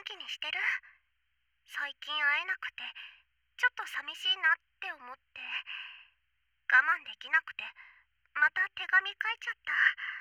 気にしてる？最近会えなくて、ちょっと寂しいなって思って、我慢できなくて、また手紙書いちゃった。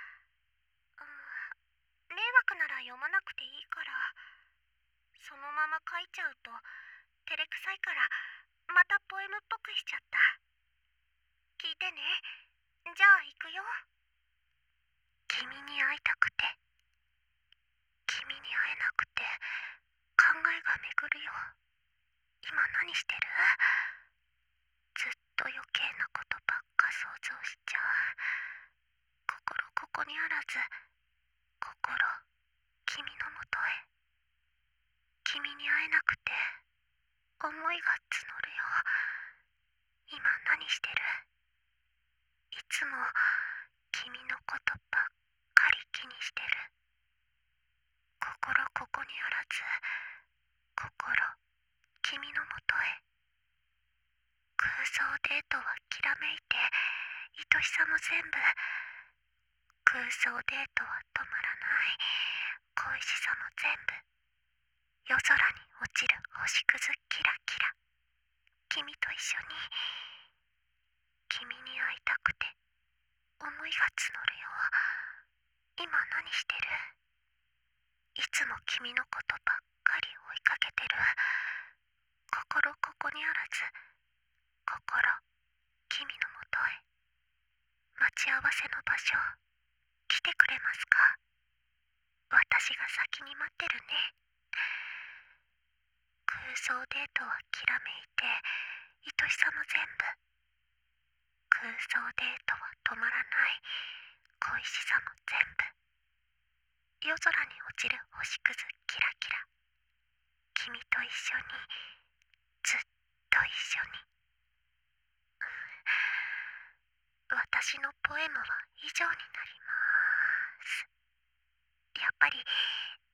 迷惑なら読まなくていいから、そのまま書いちゃうと、照れくさいから、またポエムっぽくしちゃった。聞いてね。じゃあ行くよ。君に会いたくて、君に会えなくて、考えが巡るよ。今何してる？ずっと余計なことばっか想像しちゃう。心ここにあらず、心、君のもとへ。君に会えなくて、思いが募るよ。今何してる？いつも、君のことばっかり気にしてる。心ここにあらず、心、君のもとへ。空想デートはきらめいて、愛しさも全部。空想デートは止まらない。恋しさも全部。夜空に落ちる星屑キラキラ。君と一緒に。君に会いたくて、思いが募るよ。今何してる？いつも君のことばっかり追いかけてる。心ここにあらず、心、君のもとへ。待ち合わせの場所、来てくれますか？私が先に待ってるね。空想デートはきらめいて、愛しさも全部。空想デートは止まらない。恋しさも全部。夜空に落ちる星屑キラキラ。君と一緒に、ずっと一緒に。私のポエムは以上になります。やっぱり